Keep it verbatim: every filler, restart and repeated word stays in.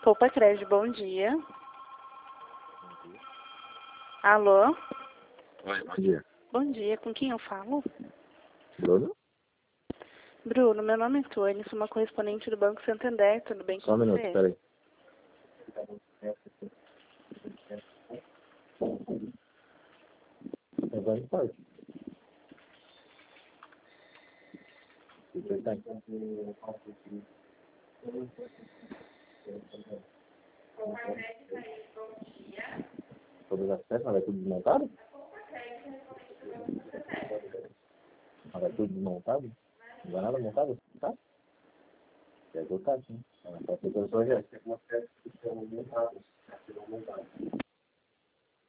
Poupa Crédito, bom dia. Alô? Oi, bom dia. Bom dia, com quem eu falo? Bruno? Bruno, meu nome é Tônia, sou uma correspondente do Banco Santander, tudo bem com Só um você? minuto, peraí. Agora pode. Todas as peças, mas é tudo desmontado? Mas é tudo desmontado? Não vai nada montado? Tá? É do tá, sim. Pode ser que eu sou já. Tem algumas peças que são montadas, que serão montadas.